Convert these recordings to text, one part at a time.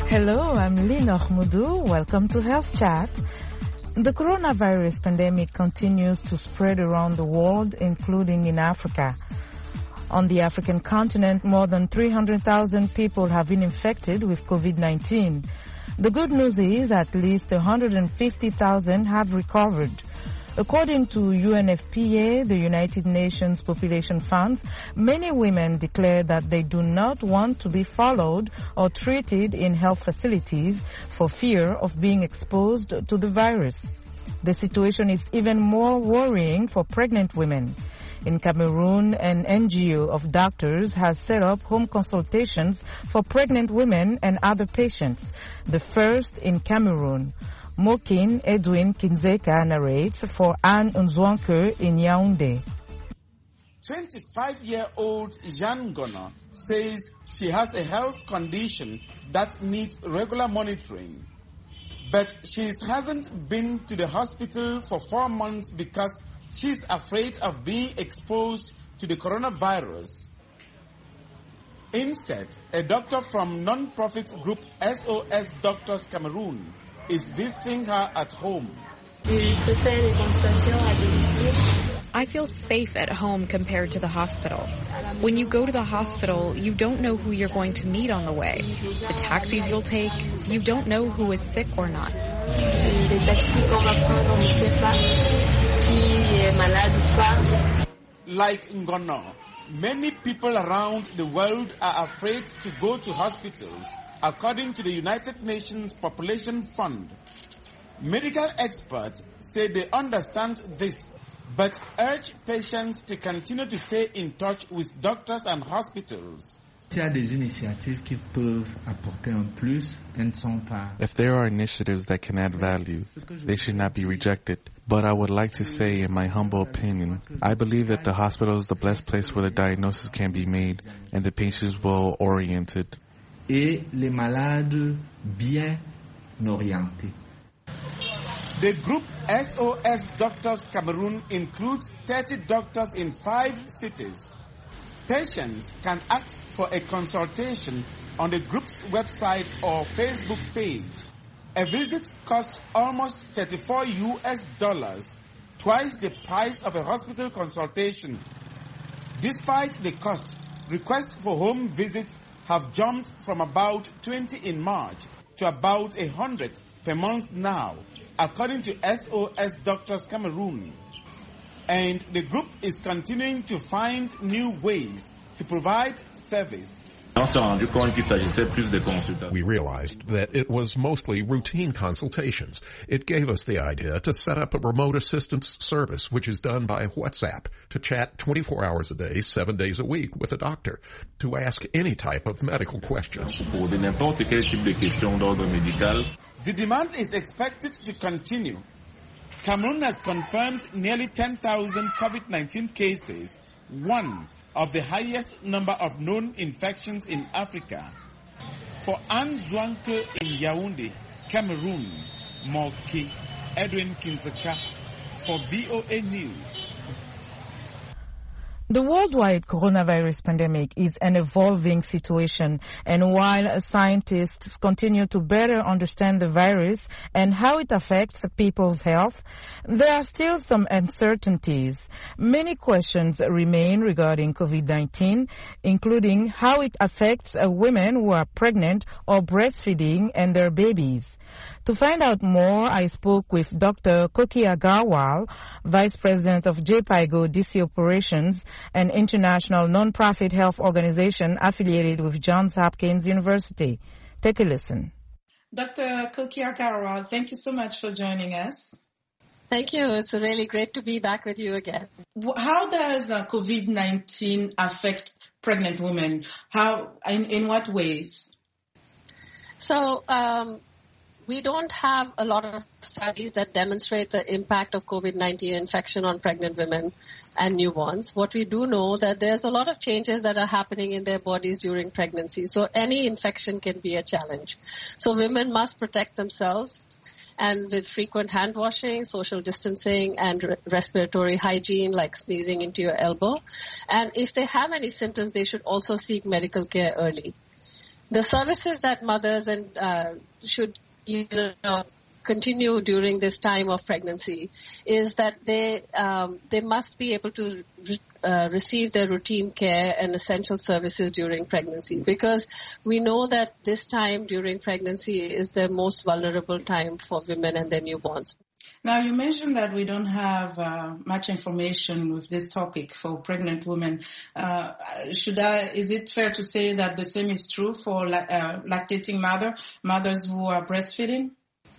Hello, I'm Lina Ahmudou. Welcome to Health Chat. The coronavirus pandemic continues to spread around the world, including in Africa. On the African continent, more than 300,000 people have been infected with COVID-19. The good news is at least 150,000 have recovered. According to UNFPA, the United Nations Population Funds, many women declare that they do not want to be followed or treated in health facilities for fear of being exposed to the virus. The situation is even more worrying for pregnant women. In Cameroon, an NGO of doctors has set up home consultations for pregnant women and other patients, the first in Cameroon. Mokin Edwin Kinzeka narrates for Anne Nzwanke in Yaoundé. 25-year-old Jeanne Gono says she has a health condition that needs regular monitoring. But she hasn't been to the hospital for 4 months because she's afraid of being exposed to the coronavirus. Instead, a doctor from non-profit group SOS Doctors Cameroon is visiting her at home. I feel safe at home compared to the hospital. When you go to the hospital, you don't know who you're going to meet on the way. The taxis you'll take, you don't know who is sick or not. Like Ngono, many people around the world are afraid to go to hospitals, according to the United Nations Population Fund. Medical experts say they understand this, but urge patients to continue to stay in touch with doctors and hospitals. If there are initiatives that can add value, they should not be rejected. But I would like to say, in my humble opinion, I believe that the hospital is the best place where the diagnosis can be made and the patients well oriented. Et les malades bien orientés. The group SOS Doctors Cameroon includes 30 doctors in 5 cities. Patients can ask for a consultation on the group's website or Facebook page. A visit costs almost $34, twice the price of a hospital consultation. Despite the cost, requests for home visits have jumped from about 20 in March to about 100 per month now, according to SOS Doctors Cameroon. And the group is continuing to find new ways to provide service. We realized that it was mostly routine consultations. It gave us the idea to set up a remote assistance service, which is done by WhatsApp, to chat 24 hours a day, 7 days a week with a doctor, to ask any type of medical questions. The demand is expected to continue. Cameroon has confirmed nearly 10,000 COVID-19 cases, one of the highest number of known infections in Africa. For Anne Nzwanke in Yaoundé, Cameroon, Moki Edwin Kinzeka for VOA News. The worldwide coronavirus pandemic is an evolving situation, and while scientists continue to better understand the virus and how it affects people's health, there are still some uncertainties. Many questions remain regarding COVID-19, including how it affects women who are pregnant or breastfeeding and their babies. To find out more, I spoke with Dr. Koki Agarwal, Vice President of JPIGO DC Operations, an international non-profit health organization affiliated with Johns Hopkins University. Take a listen. Dr. Koki Agarwal, thank you so much for joining us. Thank you. It's really great to be back with you again. How does COVID-19 affect pregnant women? How, in what ways? So, we don't have a lot of studies that demonstrate the impact of COVID-19 infection on pregnant women and newborns. What we do know that there's a lot of changes that are happening in their bodies during pregnancy. So any infection can be a challenge. So women must protect themselves, and with frequent hand washing, social distancing, and respiratory hygiene like sneezing into your elbow. And if they have any symptoms, they should also seek medical care early. The services that mothers should continue during this time of pregnancy is that they must be able to receive their routine care and essential services during pregnancy, because we know that this time during pregnancy is the most vulnerable time for women and their newborns. Now, you mentioned that we don't have much information with this topic for pregnant women. Is it fair to say that the same is true for lactating mothers who are breastfeeding?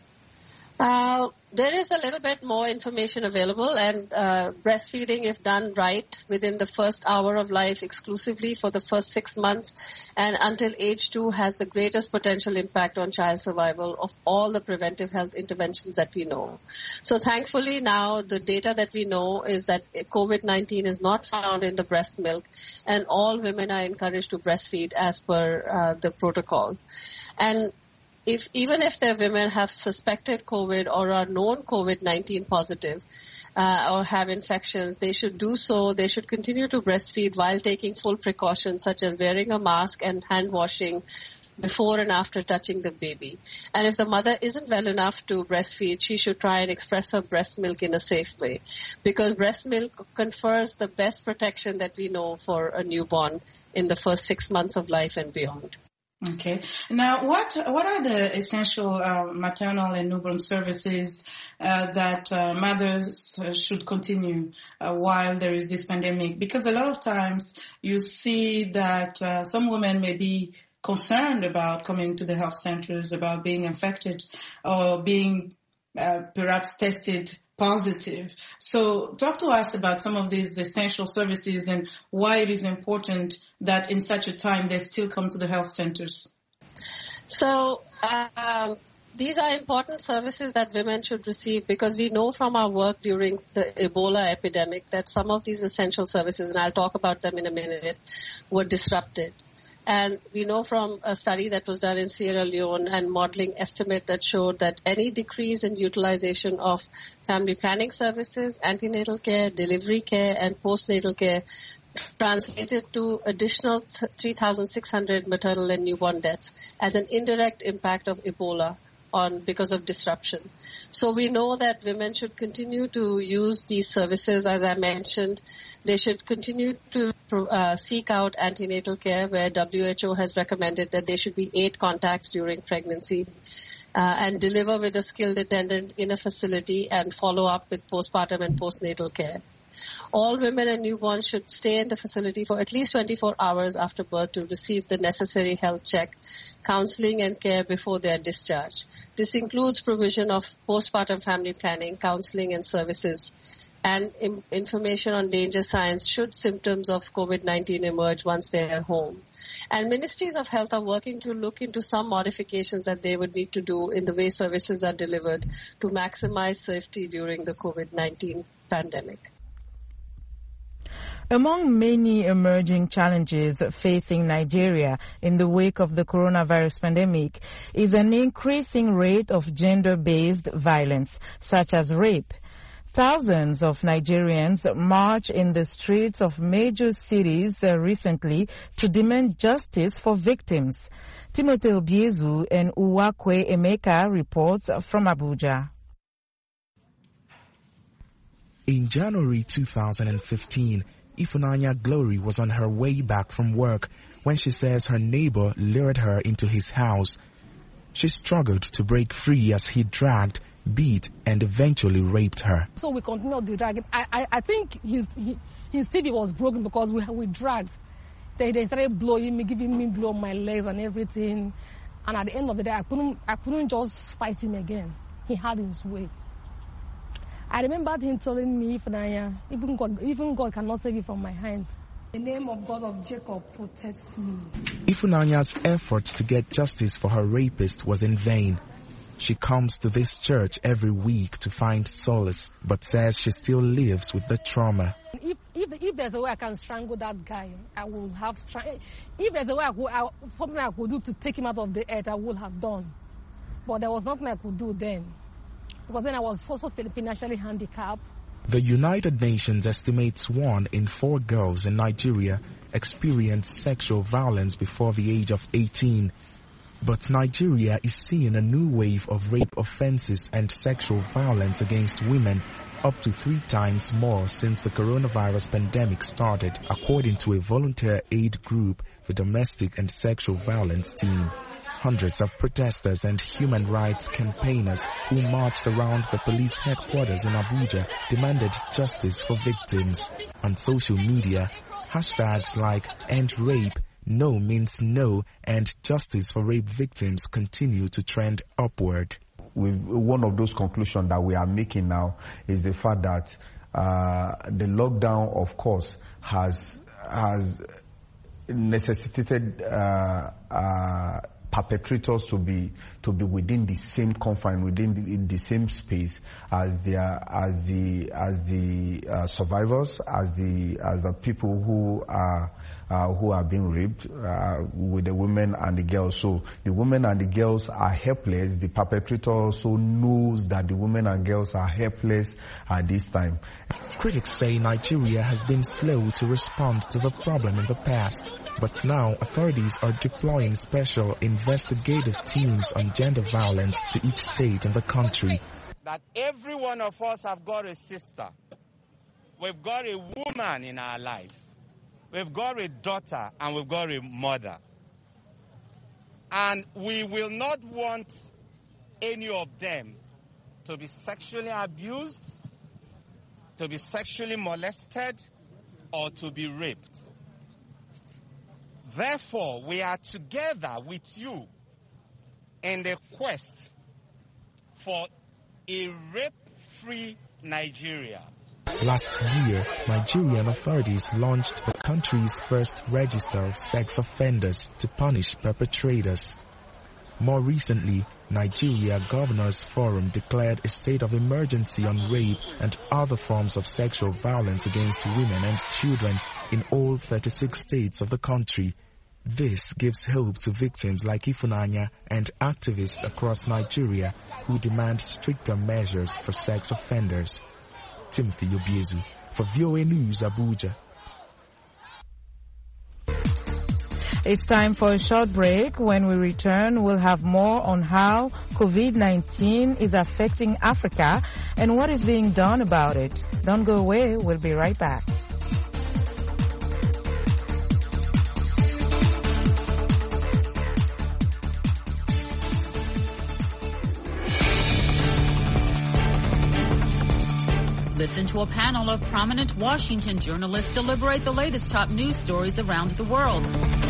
There is a little bit more information available, and breastfeeding, if done right, within the first hour of life exclusively for the first 6 months and until age 2, has the greatest potential impact on child survival of all the preventive health interventions that we know. So thankfully now the data that we know is that COVID-19 is not found in the breast milk, and all women are encouraged to breastfeed as per the protocol. And even if their women have suspected COVID or are known COVID-19 positive or have infections, they should do so. They should continue to breastfeed while taking full precautions such as wearing a mask and hand washing before and after touching the baby. And if the mother isn't well enough to breastfeed, she should try and express her breast milk in a safe way, because breast milk confers the best protection that we know for a newborn in the first 6 months of life and beyond. Okay. Now, what are the essential maternal and newborn services that mothers should continue while there is this pandemic? Because a lot of times you see that some women may be concerned about coming to the health centers, about being infected or being perhaps tested positive. So talk to us about some of these essential services and why it is important that in such a time they still come to the health centers. So these are important services that women should receive, because we know from our work during the Ebola epidemic that some of these essential services, and I'll talk about them in a minute, were disrupted. And we know from a study that was done in Sierra Leone and modeling estimate that showed that any decrease in utilization of family planning services, antenatal care, delivery care, and postnatal care translated to additional 3,600 maternal and newborn deaths as an indirect impact of Ebola because of disruption. So we know that women should continue to use these services. As I mentioned, they should continue to seek out antenatal care, where WHO has recommended that there should be 8 contacts during pregnancy, and deliver with a skilled attendant in a facility and follow up with postpartum and postnatal care. All women and newborns should stay in the facility for at least 24 hours after birth to receive the necessary health check, counseling and care before they are discharged. This includes provision of postpartum family planning, counseling and services, and information on danger signs should symptoms of COVID-19 emerge once they are home. And ministries of health are working to look into some modifications that they would need to do in the way services are delivered to maximize safety during the COVID-19 pandemic. Among many emerging challenges facing Nigeria in the wake of the coronavirus pandemic is an increasing rate of gender-based violence, such as rape. Thousands of Nigerians marched in the streets of major cities recently to demand justice for victims. Timothy Obiezu and Uwakwe Emeka reports from Abuja. In January 2015, Ifunanya Glory was on her way back from work when she says her neighbor lured her into his house. She struggled to break free as he dragged, beat, and eventually raped her. So we continued the dragging. I think his TV was broken because we dragged. They started blowing me, giving me blow on my legs and everything. And at the end of the day, I couldn't just fight him again. He had his way. I remember him telling me, Ifunanya, even God cannot save you from my hands. The name of God of Jacob protects me. Ifunanya's effort to get justice for her rapist was in vain. She comes to this church every week to find solace, but says she still lives with the trauma. If there's a way I can strangle that guy, I will have strangled. If there's a way something I could do to take him out of the earth, I would have done. But there was nothing I could do then, because then I was also financially handicapped. The United Nations estimates 1 in 4 girls in Nigeria experienced sexual violence before the age of 18. But Nigeria is seeing a new wave of rape offenses and sexual violence against women, up to 3 times more since the coronavirus pandemic started, according to a volunteer aid group, the Domestic and Sexual Violence Team. Hundreds of protesters and human rights campaigners who marched around the police headquarters in Abuja demanded justice for victims. On social media, hashtags like End Rape, No Means No, and Justice for Rape Victims continue to trend upward. One of those conclusions that we are making now is the fact that the lockdown, of course, has necessitated perpetrators to be within the same confine, within the same space as the survivors, as the people who are being raped, with the women and the girls. So the women and the girls are helpless. The perpetrator also knows that the women and girls are helpless at this time. Critics say Nigeria has been slow to respond to the problem in the past, but now authorities are deploying special investigative teams on gender violence to each state in the country. That every one of us have got a sister. We've got a woman in our life. We've got a daughter and we've got a mother. And we will not want any of them to be sexually abused, to be sexually molested, or to be raped. Therefore, we are together with you in the quest for a rape-free Nigeria. Last year, Nigerian authorities launched the country's first register of sex offenders to punish perpetrators. More recently, Nigeria Governors Forum declared a state of emergency on rape and other forms of sexual violence against women and children in all 36 states of the country. This gives hope to victims like Ifunanya and activists across Nigeria who demand stricter measures for sex offenders. Timothy Obiezu for VOA News, Abuja. It's time for a short break. When we return, we'll have more on how COVID-19 is affecting Africa and what is being done about it. Don't go away. We'll be right back. Listen to a panel of prominent Washington journalists deliberate the latest top news stories around the world.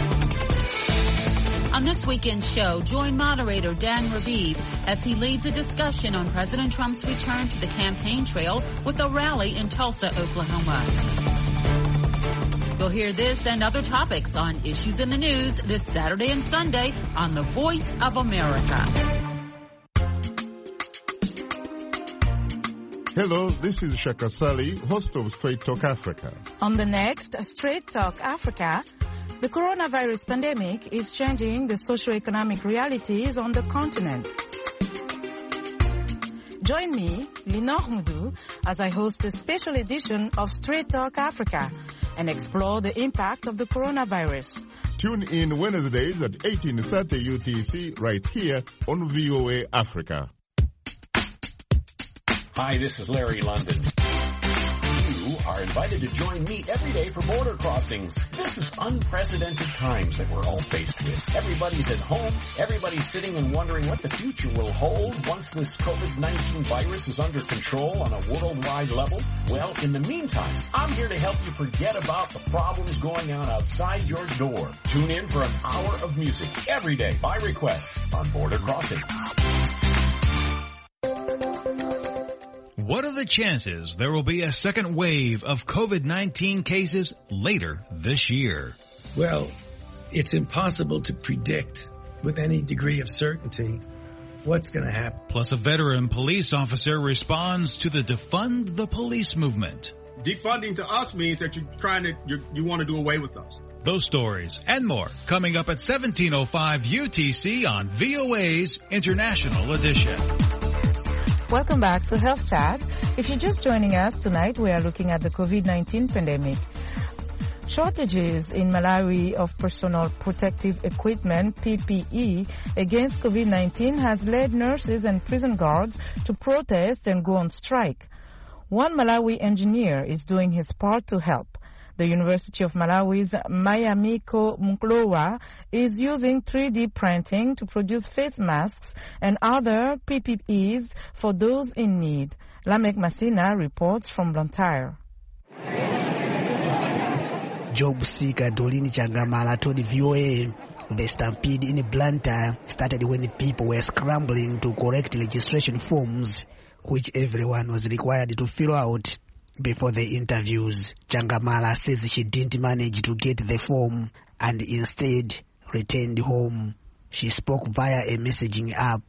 On this weekend's show, join moderator Dan Raviv as he leads a discussion on President Trump's return to the campaign trail with a rally in Tulsa, Oklahoma. You'll hear this and other topics on Issues in the News this Saturday and Sunday on The Voice of America. Hello, this is Shaka Sali, host of Straight Talk Africa. On the next Straight Talk Africa, the coronavirus pandemic is changing the socio-economic realities on the continent. Join me, Linor Moudou, as I host a special edition of Straight Talk Africa and explore the impact of the coronavirus. Tune in Wednesdays at 18:30 UTC right here on VOA Africa. Hi, this is Larry London. You are invited to join me every day for Border Crossings. This is unprecedented times that we're all faced with. Everybody's at home. Everybody's sitting and wondering what the future will hold once this COVID-19 virus is under control on a worldwide level. Well, in the meantime, I'm here to help you forget about the problems going on outside your door. Tune in for an hour of music every day by request on Border Crossings. What are the chances there will be a second wave of COVID-19 cases later this year? Well, it's impossible to predict with any degree of certainty what's going to happen. Plus, a veteran police officer responds to the Defund the Police movement. Defunding to us means that you want to do away with us. Those stories and more coming up at 17:05 UTC on VOA's International Edition. Welcome back to Health Chat. If you're just joining us tonight, we are looking at the COVID-19 pandemic. Shortages in Malawi of personal protective equipment, PPE, against COVID-19 has led nurses and prison guards to protest and go on strike. One Malawi engineer is doing his part to help. The University of Malawi's Mayamiko Mklowa is using 3D printing to produce face masks and other PPEs for those in need. Lamek Masina reports from Blantyre. Job seeker Dolini Changamala told the VOA the stampede in Blantyre started when people were scrambling to correct registration forms, which everyone was required to fill out before the interviews. Changamala says she didn't manage to get the form and instead returned home. She spoke via a messaging app.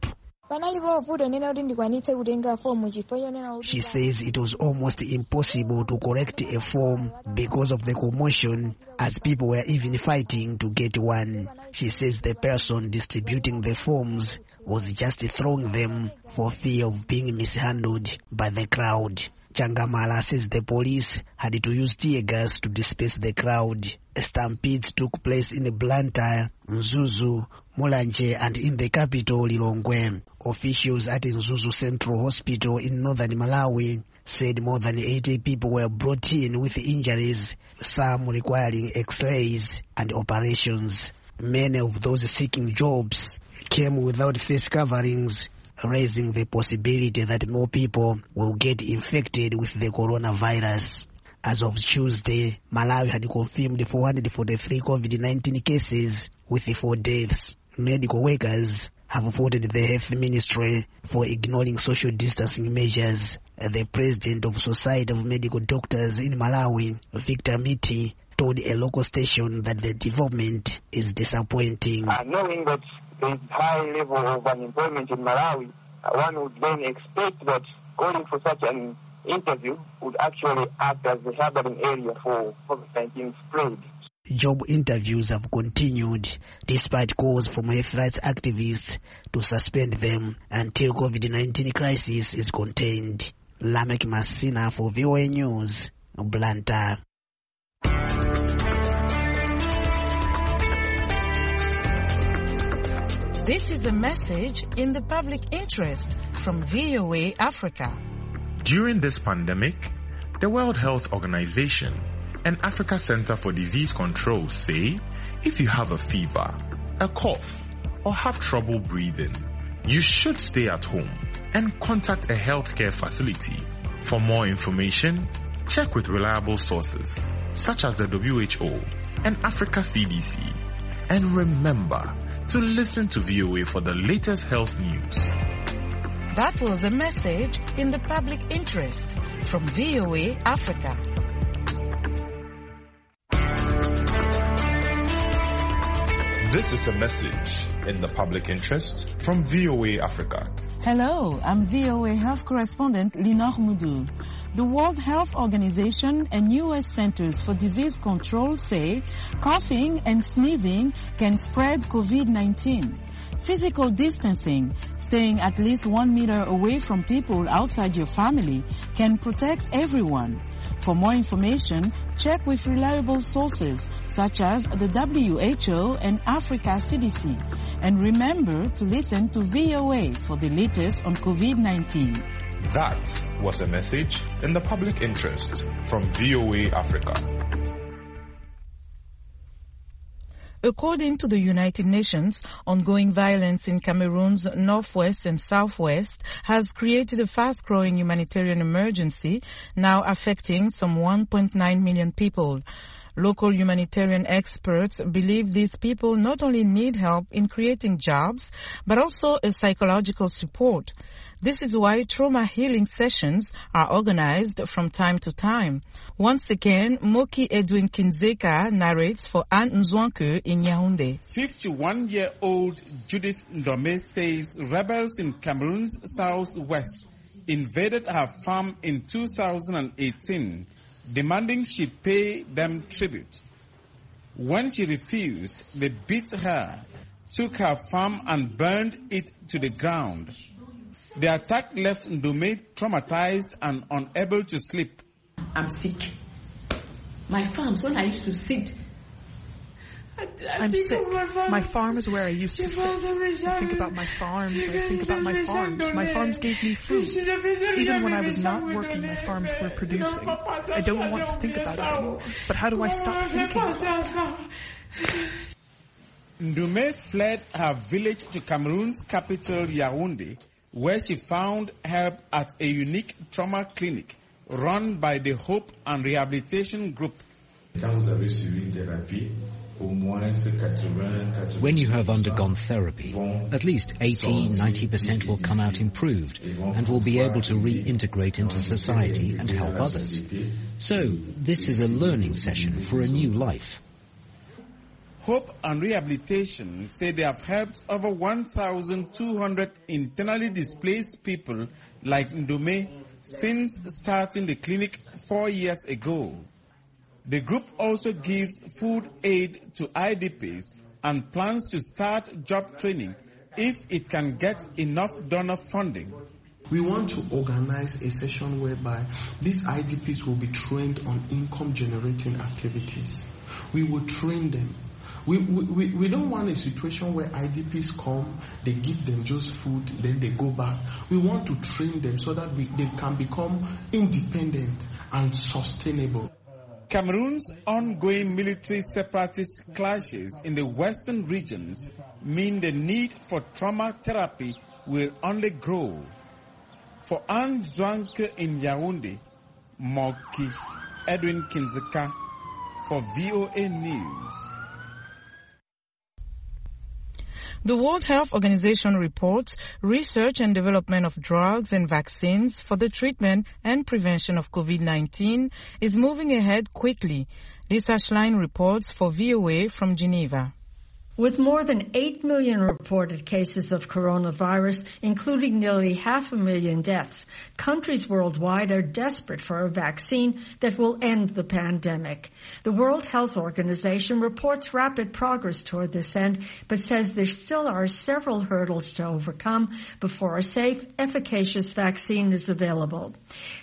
She says it was almost impossible to correct a form because of the commotion, as people were even fighting to get one. She says the person distributing the forms was just throwing them for fear of being mishandled by the crowd. Changamala says the police had to use tear gas to disperse the crowd. Stampedes took place in Blantyre, Mzuzu, Mulanje, and in the capital, Lilongwe. Officials at Mzuzu Central Hospital in northern Malawi said more than 80 people were brought in with injuries, some requiring x-rays and operations. Many of those seeking jobs came without face coverings, raising the possibility that more people will get infected with the coronavirus. As of Tuesday, Malawi had confirmed 443 COVID-19 cases with 4 deaths. Medical workers have faulted the health ministry for ignoring social distancing measures. The president of Society of Medical Doctors in Malawi, Victor Miti, told a local station that the development is disappointing. Knowing that there is high level of unemployment in Malawi, one would then expect that calling for such an interview would actually act as a harboring area for COVID-19 spread. Job interviews have continued despite calls from health rights activists to suspend them until COVID-19 crisis is contained. Lamek Masina for VOA News, Blantyre. This is a message in the public interest from VOA Africa. During this pandemic, the World Health Organization and Africa Center for Disease Control say if you have a fever, a cough, or have trouble breathing, you should stay at home and contact a healthcare facility. For more information, check with reliable sources such as the WHO and Africa CDC. And remember to listen to VOA for the latest health news. That was a message in the public interest from VOA Africa. This is a message in the public interest from VOA Africa. Hello, I'm VOA Health Correspondent Linor Mudu. The World Health Organization and U.S. Centers for Disease Control say coughing and sneezing can spread COVID-19. Physical distancing, staying at least 1 meter away from people outside your family, can protect everyone. For more information, check with reliable sources such as the WHO and Africa CDC. And remember to listen to VOA for the latest on COVID-19. That was a message in the public interest from VOA Africa. According to the United Nations, ongoing violence in Cameroon's northwest and southwest has created a fast-growing humanitarian emergency now affecting some 1.9 million people. Local humanitarian experts believe these people not only need help in creating jobs, but also a psychological support. This is why trauma healing sessions are organized from time to time. Once again, Moki Edwin Kinzeka narrates for Anne Nzwanke in Yaoundé. 51-year-old Judith Ndome says rebels in Cameroon's southwest invaded her farm in 2018, demanding she pay them tribute. When she refused, they beat her, took her farm and burned it to the ground. The attack left Ndome traumatized and unable to sleep. I'm sick. My farms, when I used to sit, I'm sick. My farm is where I used to sit. I think about my farms. I think about my farms. My farms gave me food. Even when I was not working, my farms were producing. I don't want to think about it anymore. But how do I stop thinking about it? Ndume fled her village to Cameroon's capital, Yaoundé, where she found help at a unique trauma clinic run by the Hope and Rehabilitation Group. When you have undergone therapy, at least 80-90% will come out improved and will be able to reintegrate into society and help others. So, this is a learning session for a new life. Hope and Rehabilitation say they have helped over 1,200 internally displaced people like Ndume since starting the clinic 4 years ago. The group also gives food aid to IDPs and plans to start job training if it can get enough donor funding. We want to organize a session whereby these IDPs will be trained on income-generating activities. We will train them. We don't want a situation where IDPs come, they give them just food, then they go back. We want to train them so that they can become independent and sustainable. Cameroon's ongoing military separatist clashes in the western regions mean the need for trauma therapy will only grow. For Anne Zwanke in Yaoundé, Moki, Edwin Kinzeka for VOA News. The World Health Organization reports research and development of drugs and vaccines for the treatment and prevention of COVID-19 is moving ahead quickly. Lisa Schlein reports for VOA from Geneva. With more than 8 million reported cases of coronavirus, including nearly 500,000 deaths, countries worldwide are desperate for a vaccine that will end the pandemic. The World Health Organization reports rapid progress toward this end, but says there still are several hurdles to overcome before a safe, efficacious vaccine is available.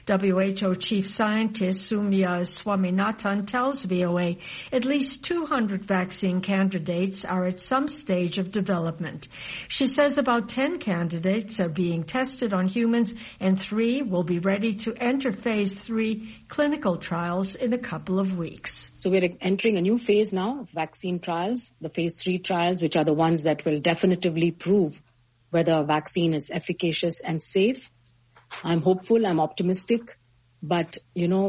WHO Chief Scientist Soumya Swaminathan tells VOA at least 200 vaccine candidates are at some stage of development. She says about 10 candidates are being tested on humans and 3 will be ready to enter phase 3 clinical trials in a couple of weeks. So we're entering a new phase now of vaccine trials, the phase 3 trials, which are the ones that will definitively prove whether a vaccine is efficacious and safe. I'm hopeful, I'm optimistic, but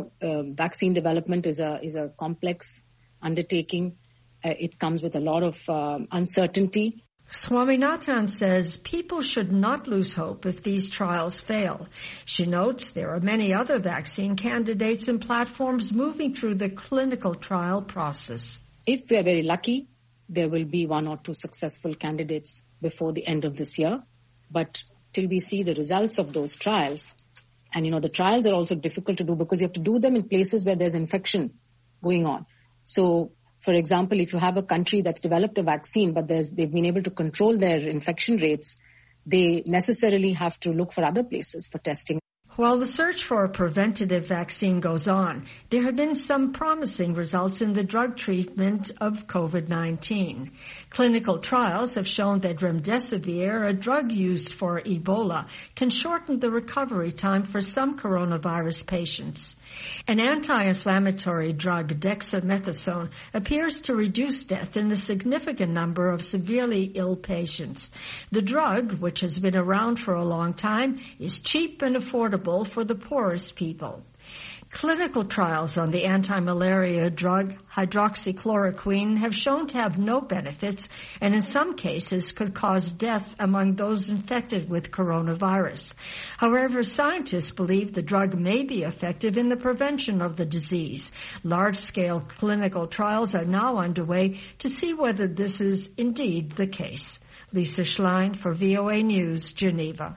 vaccine development is a complex undertaking. It comes with a lot of uncertainty. Swaminathan says people should not lose hope if these trials fail. She notes there are many other vaccine candidates and platforms moving through the clinical trial process. If we are very lucky, there will be 1 or 2 successful candidates before the end of this year. But till we see the results of those trials, and the trials are also difficult to do because you have to do them in places where there's infection going on. So, for example, if you have a country that's developed a vaccine, but they've been able to control their infection rates, they necessarily have to look for other places for testing. While the search for a preventative vaccine goes on, there have been some promising results in the drug treatment of COVID-19. Clinical trials have shown that remdesivir, a drug used for Ebola, can shorten the recovery time for some coronavirus patients. An anti-inflammatory drug, dexamethasone, appears to reduce death in a significant number of severely ill patients. The drug, which has been around for a long time, is cheap and affordable for the poorest people. Clinical trials on the anti-malaria drug hydroxychloroquine have shown to have no benefits and in some cases could cause death among those infected with coronavirus. However, scientists believe the drug may be effective in the prevention of the disease. Large-scale clinical trials are now underway to see whether this is indeed the case. Lisa Schlein for VOA News, Geneva.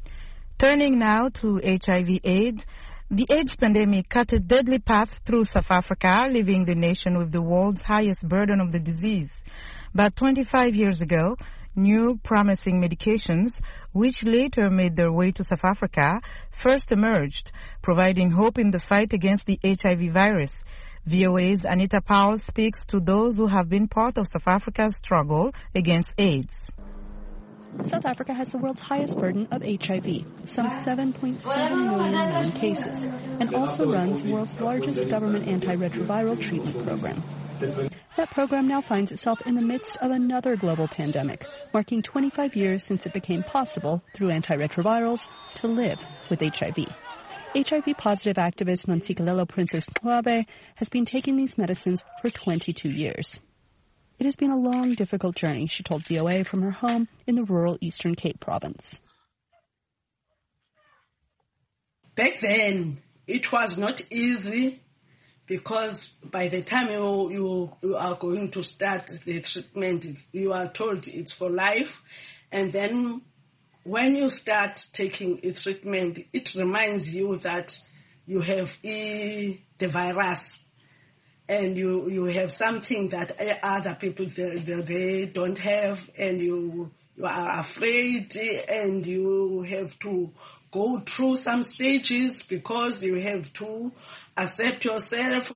Turning now to HIV/AIDS, the AIDS pandemic cut a deadly path through South Africa, leaving the nation with the world's highest burden of the disease. But 25 years ago, new promising medications, which later made their way to South Africa, first emerged, providing hope in the fight against the HIV virus. VOA's Anita Powell speaks to those who have been part of South Africa's struggle against AIDS. South Africa has the world's highest burden of HIV, some 7.7 million known cases, and also runs the world's largest government antiretroviral treatment program. That program now finds itself in the midst of another global pandemic, marking 25 years since it became possible, through antiretrovirals, to live with HIV. HIV-positive activist Nontsikelelo Princess Mncwabe has been taking these medicines for 22 years. It has been a long, difficult journey, she told VOA from her home in the rural Eastern Cape province. Back then, it was not easy because by the time you are going to start the treatment, you are told it's for life. And then when you start taking a treatment, it reminds you that you have the virus. And you have something that other people they don't have, and you are afraid, and you have to go through some stages because you have to accept yourself.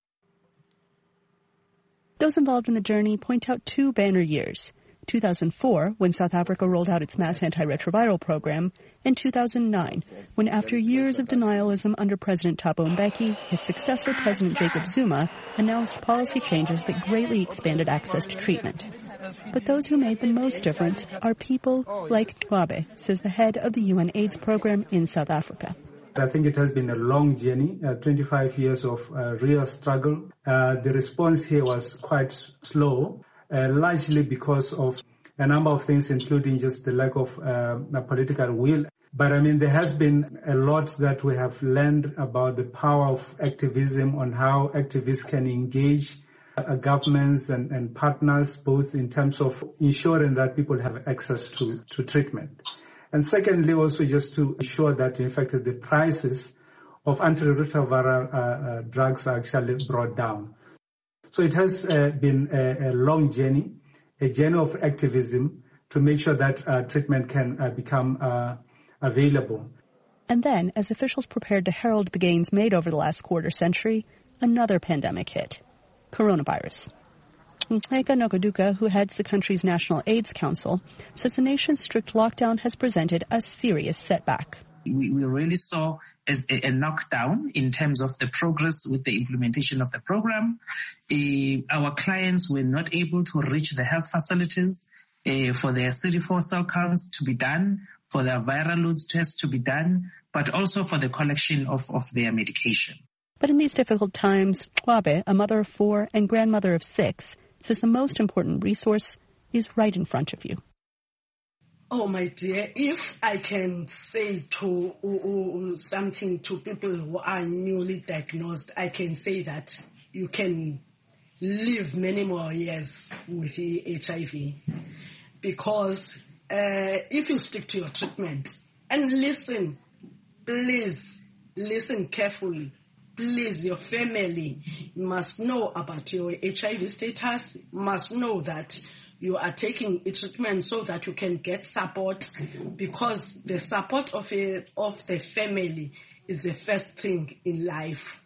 Those involved in the journey point out two banner years: 2004, when South Africa rolled out its mass antiretroviral program, and 2009, when after years of denialism under President Thabo Mbeki, his successor President Jacob Zuma announced policy changes that greatly expanded access to treatment. But those who made the most difference are people like Mncwabe, says the head of the UN AIDS program in South Africa. I think it has been a long journey, 25 years of real struggle. The response here was quite slow, largely because of a number of things, including just the lack of political will. But I mean, there has been a lot that we have learned about the power of activism, on how activists can engage governments and partners, both in terms of ensuring that people have access to treatment. And secondly, also just to ensure that, in fact, the prices of antiretroviral drugs are actually brought down. So it has been a long journey, a journey of activism to make sure that treatment can become available. And then, as officials prepared to herald the gains made over the last quarter century, another pandemic hit: coronavirus. Nqeka Nokuduka, who heads the country's National AIDS Council, says the nation's strict lockdown has presented a serious setback. We really saw as a knockdown in terms of the progress with the implementation of the program. Our clients were not able to reach the health facilities for their CD4 cell counts to be done, for their viral load tests to be done, but also for the collection of their medication. But in these difficult times, Mncwabe, a mother of 4 and grandmother of 6, says the most important resource is right in front of you. Oh, my dear, if I can say something to people who are newly diagnosed, I can say that you can live many more years with HIV. Because if you stick to your treatment and listen, please listen carefully. Please, your family must know about your HIV status, must know that you are taking a treatment so that you can get support, because the support of the family is the first thing in life.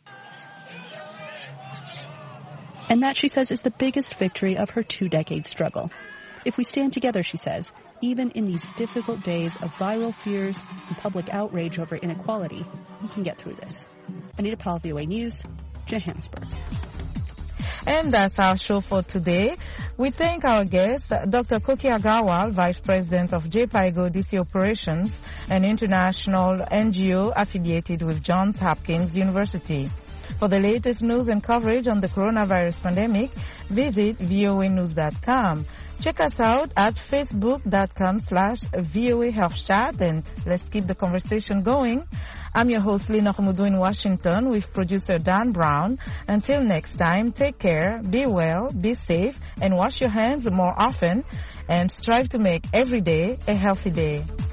And that, she says, is the biggest victory of her 2-decade struggle. If we stand together, she says, even in these difficult days of viral fears and public outrage over inequality, we can get through this. Anita Powell, VOA News, Johannesburg. And that's our show for today. We thank our guests, Dr. Koki Agarwal, Vice President of JPIGO DC Operations, an international NGO affiliated with Johns Hopkins University. For the latest news and coverage on the coronavirus pandemic, visit voanews.com. Check us out at facebook.com/VOA Health Chat, and let's keep the conversation going. I'm your host, Lina Khumudu in Washington, with producer Dan Brown. Until next time, take care, be well, be safe, and wash your hands more often, and strive to make every day a healthy day.